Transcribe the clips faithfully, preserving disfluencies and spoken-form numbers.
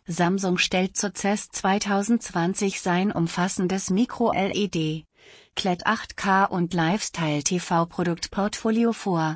Samsung stellt zur C E S zwanzig zwanzig sein umfassendes Micro-L E D, Q L E D acht K und Lifestyle-T V-Produktportfolio vor.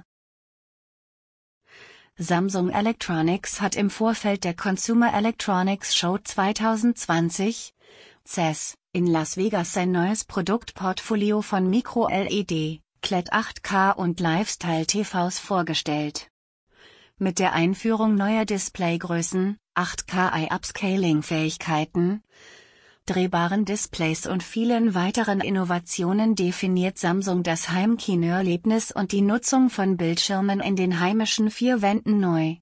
Samsung Electronics hat im Vorfeld der Consumer Electronics Show zwanzig zwanzig, C E S, in Las Vegas sein neues Produktportfolio von Micro-L E D, Q L E D acht K und Lifestyle-T Vs vorgestellt. Mit der Einführung neuer Displaygrößen, acht K Eye-Upscaling-Fähigkeiten, drehbaren Displays und vielen weiteren Innovationen definiert Samsung das Heimkinoerlebnis und die Nutzung von Bildschirmen in den heimischen vier Wänden neu.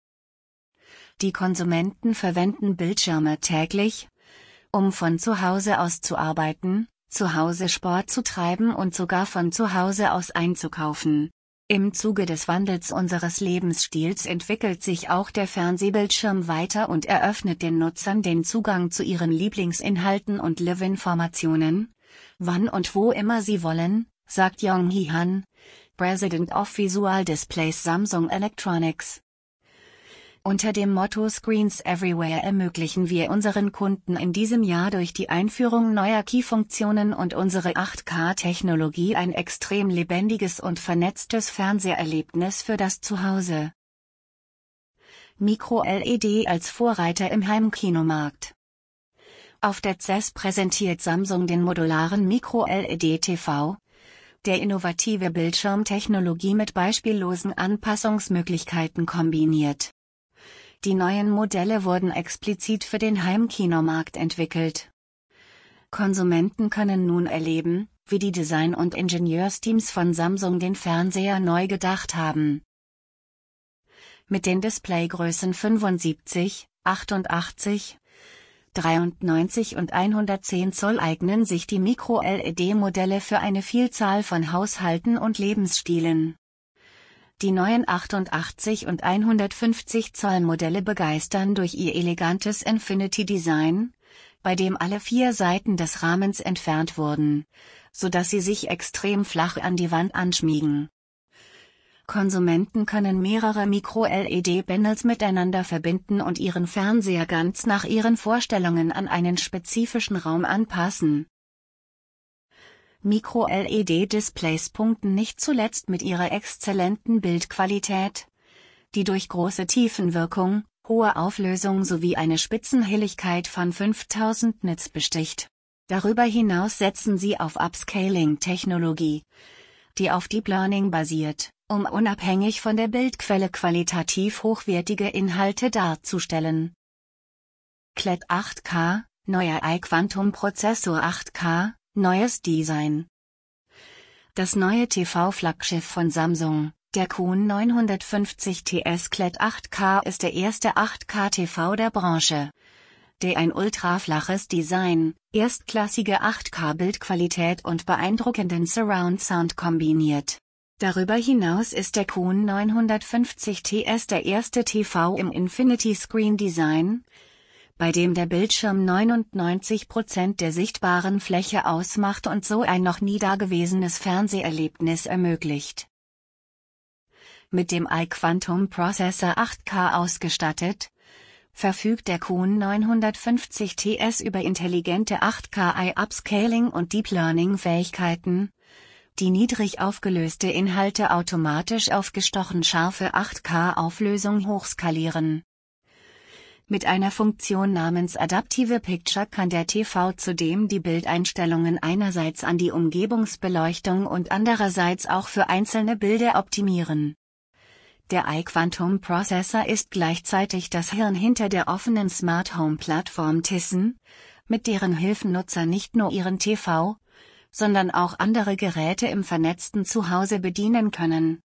Die Konsumenten verwenden Bildschirme täglich, um von zu Hause aus zu arbeiten, zu Hause Sport zu treiben und sogar von zu Hause aus einzukaufen. Im Zuge des Wandels unseres Lebensstils entwickelt sich auch der Fernsehbildschirm weiter und eröffnet den Nutzern den Zugang zu ihren Lieblingsinhalten und Live-Informationen, wann und wo immer sie wollen, sagt Yong-Hee Han, President of Visual Displays Samsung Electronics. Unter dem Motto Screens Everywhere ermöglichen wir unseren Kunden in diesem Jahr durch die Einführung neuer Key-Funktionen und unsere acht K-Technologie ein extrem lebendiges und vernetztes Fernseherlebnis für das Zuhause. Micro-L E D als Vorreiter im Heimkinomarkt. Auf der C E S präsentiert Samsung den modularen Micro-L E D-T V, der innovative Bildschirmtechnologie mit beispiellosen Anpassungsmöglichkeiten kombiniert. Die neuen Modelle wurden explizit für den Heimkinomarkt entwickelt. Konsumenten können nun erleben, wie die Design- und Ingenieursteams von Samsung den Fernseher neu gedacht haben. Mit den Displaygrößen fünfundsiebzig, achtundachtzig, dreiundneunzig und hundertzehn Zoll eignen sich die Micro-L E D-Modelle für eine Vielzahl von Haushalten und Lebensstilen. Die neuen achtundachtzig und hundertfünfzig Zoll Modelle begeistern durch ihr elegantes Infinity-Design, bei dem alle vier Seiten des Rahmens entfernt wurden, sodass sie sich extrem flach an die Wand anschmiegen. Konsumenten können mehrere Micro-L E D-Panels miteinander verbinden und ihren Fernseher ganz nach ihren Vorstellungen an einen spezifischen Raum anpassen. Micro-L E D-Displays punkten nicht zuletzt mit ihrer exzellenten Bildqualität, die durch große Tiefenwirkung, hohe Auflösung sowie eine Spitzenhelligkeit von fünftausend Nits besticht. Darüber hinaus setzen sie auf Upscaling-Technologie, die auf Deep Learning basiert, um unabhängig von der Bildquelle qualitativ hochwertige Inhalte darzustellen. Q L E D acht K, neuer iQuantum-Prozessor acht K, neues Design. Das neue T V-Flaggschiff von Samsung, der Q neunhundertfünfzig T S Q L E D acht K ist der erste acht K-T V der Branche, der ein ultraflaches Design, erstklassige acht K-Bildqualität und beeindruckenden Surround-Sound kombiniert. Darüber hinaus ist der Q neunhundertfünfzig T S der erste T V im Infinity-Screen-Design, bei dem der Bildschirm neunundneunzig Prozent der sichtbaren Fläche ausmacht und so ein noch nie dagewesenes Fernseherlebnis ermöglicht. Mit dem iQuantum-Prozessor acht K ausgestattet, verfügt der Q neunhundertfünfzig T S über intelligente acht K Eye-Upscaling und Deep Learning-Fähigkeiten, die niedrig aufgelöste Inhalte automatisch auf gestochen scharfe acht K-Auflösung hochskalieren. Mit einer Funktion namens Adaptive Picture kann der T V zudem die Bildeinstellungen einerseits an die Umgebungsbeleuchtung und andererseits auch für einzelne Bilder optimieren. Der iQuantum-Prozessor ist gleichzeitig das Hirn hinter der offenen Smart Home-Plattform Tizen, mit deren Hilfen Nutzer nicht nur ihren T V, sondern auch andere Geräte im vernetzten Zuhause bedienen können.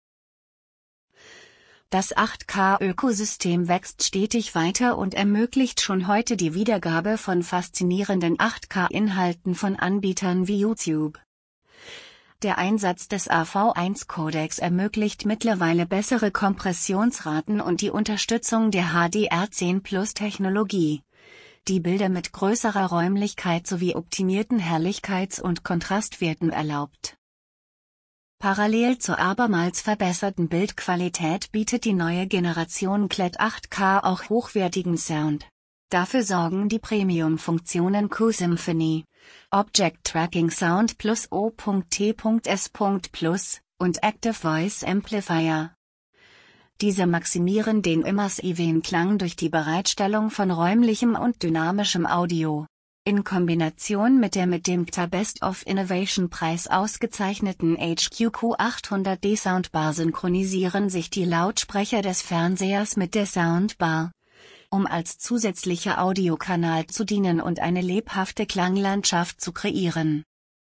Das acht K-Ökosystem wächst stetig weiter und ermöglicht schon heute die Wiedergabe von faszinierenden acht K-Inhalten von Anbietern wie YouTube. Der Einsatz des A V eins Codecs ermöglicht mittlerweile bessere Kompressionsraten und die Unterstützung der H D R zehn Plus Technologie, die Bilder mit größerer Räumlichkeit sowie optimierten Helligkeits- und Kontrastwerten erlaubt. Parallel zur abermals verbesserten Bildqualität bietet die neue Generation Q L E D acht K auch hochwertigen Sound. Dafür sorgen die Premium-Funktionen Q-Symphony, Object Tracking Sound Plus O T S Plus und Active Voice Amplifier. Diese maximieren den immersiven Klang durch die Bereitstellung von räumlichem und dynamischem Audio. In Kombination mit der mit dem C T A Best of Innovation Preis ausgezeichneten H Q Q achthundert D Soundbar synchronisieren sich die Lautsprecher des Fernsehers mit der Soundbar, um als zusätzlicher Audiokanal zu dienen und eine lebhafte Klanglandschaft zu kreieren.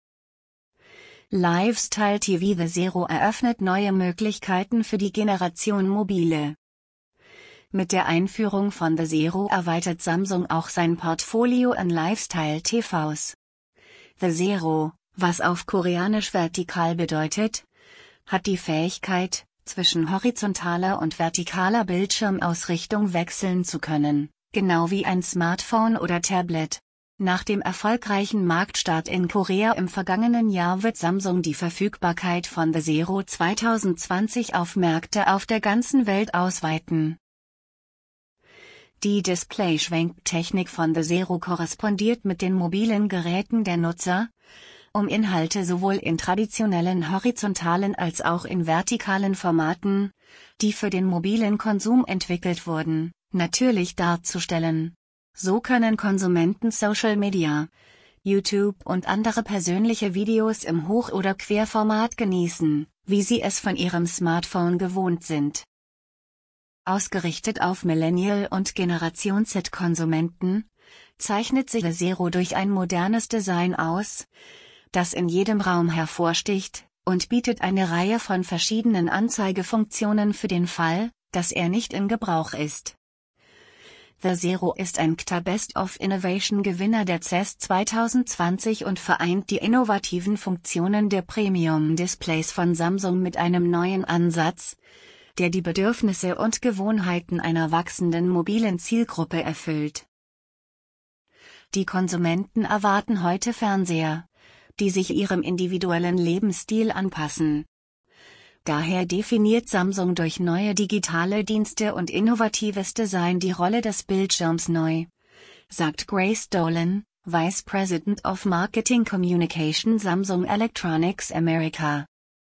Lifestyle T V The Zero eröffnet neue Möglichkeiten für die Generation Mobile. Mit der Einführung von The Zero erweitert Samsung auch sein Portfolio an Lifestyle-T Vs. The Zero, was auf Koreanisch vertikal bedeutet, hat die Fähigkeit, zwischen horizontaler und vertikaler Bildschirmausrichtung wechseln zu können, genau wie ein Smartphone oder Tablet. Nach dem erfolgreichen Marktstart in Korea im vergangenen Jahr wird Samsung die Verfügbarkeit von The Zero zwanzig zwanzig auf Märkte auf der ganzen Welt ausweiten. Die Display-Schwenktechnik von The Zero korrespondiert mit den mobilen Geräten der Nutzer, um Inhalte sowohl in traditionellen horizontalen als auch in vertikalen Formaten, die für den mobilen Konsum entwickelt wurden, natürlich darzustellen. So können Konsumenten Social Media, YouTube und andere persönliche Videos im Hoch- oder Querformat genießen, wie sie es von ihrem Smartphone gewohnt sind. Ausgerichtet auf Millennial- und Generation Z-Konsumenten, zeichnet sich The Zero durch ein modernes Design aus, das in jedem Raum hervorsticht, und bietet eine Reihe von verschiedenen Anzeigefunktionen für den Fall, dass er nicht in Gebrauch ist. The Zero ist ein C T A Best of Innovation Gewinner der C E S zwanzig zwanzig und vereint die innovativen Funktionen der Premium-Displays von Samsung mit einem neuen Ansatz, der die Bedürfnisse und Gewohnheiten einer wachsenden mobilen Zielgruppe erfüllt. Die Konsumenten erwarten heute Fernseher, die sich ihrem individuellen Lebensstil anpassen. Daher definiert Samsung durch neue digitale Dienste und innovatives Design die Rolle des Bildschirms neu, sagt Grace Dolan, Vice President of Marketing Communication Samsung Electronics America.